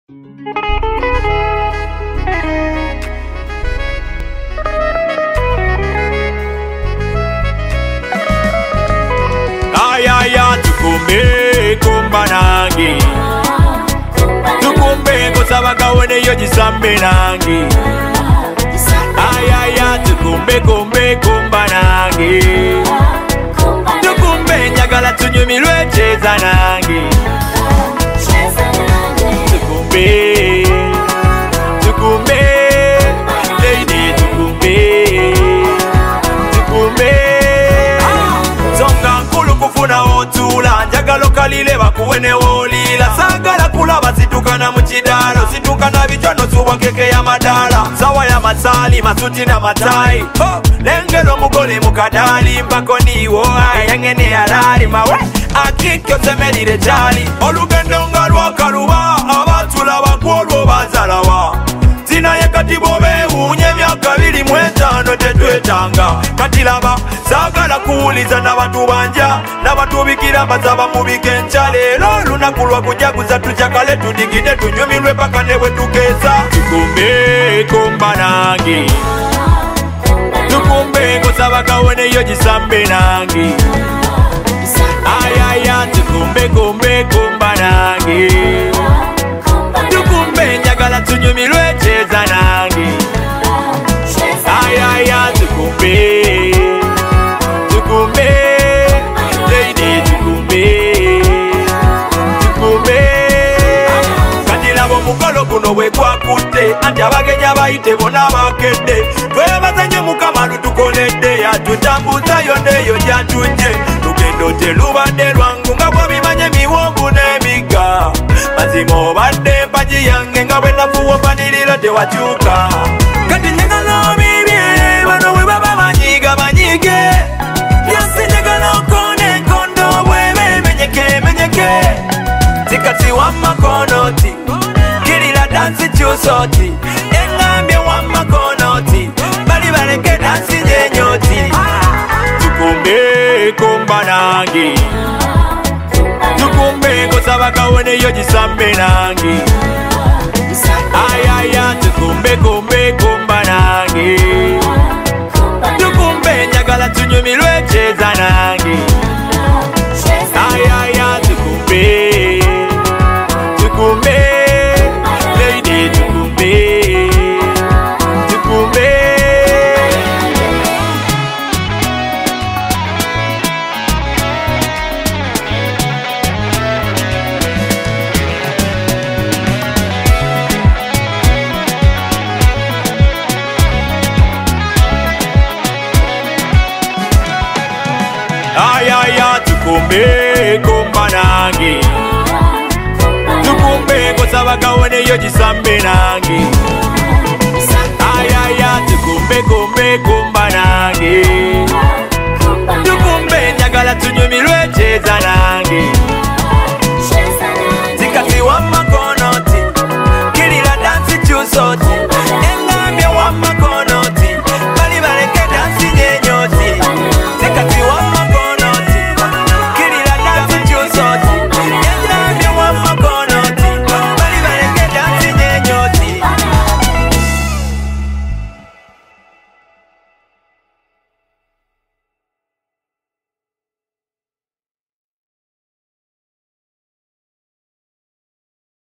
tukumbe kumba nange tukumbe kusaba kawone yo jisambe nange tukumbe kumbe kumba nange tukumbe njagala tunyumirwe cheza nange tukumbe tukumbe lady tukumbe tukumbe zonga nkulu kufuna otula njagala kalile bakuwene wolila sagala kulaba situkana mu kidalo situkana bichono suwa keke ya madala sawa ya masali masuti na matai lengelo mugole mukadali mpako niwo ayangene yarali mawe akikyo semelire jali olugendo nga lwakaluba abatula bakwolwo bazalawa zina yekati bobewunye emyaka 25 tetwetanga kati laba sagala kuwuliza n'abantu banja n'abatubikira bazaba mubike nca leero olunaku lwakujaguza tujakale tudigide tunyumirwe paka ne bwe tukeesa tukumbe kumba nange tukumbe kusaba kawoneyo gisambe nange tukumbe kumbe kumba nange tukumbe njagala tunyumirwe cheza nange tukumbe tukumbe lady tukumbe tukumbe kati labo mukolo guno bwe gwakutte anti abagenya bayite bona bakedde twebazanye mukama lutukoledde yatutambuzayo neyo gyatujje lugendo telubadde lwangu nga bwabimanye miwongu n'emigga mazima obadde mpaji yange nga bwe nafuwa mpanirira tewakyuka kati njagala obibye bano bwe baba banyiga banyige yansi njagala okone enkondo bwebe menyeke tikati wamakonoti kirira dansi kyusoti engambye wamakonoti bali baleke dansi nyenyoti tukumbe kumba nange tukumbe kusaba kawoneyo gisambe nange tukumbe kumbe kumba nange tukumbe njagala tunyumirwe cheza nange tukumbe tukumbe lady tukumbe tukumbe tukumbe kumba nange tukumbe kusaba kawoneyo gisambe nange tukumbe kumbe kumba nange tukumbe njagala tunyumirwe cheza nange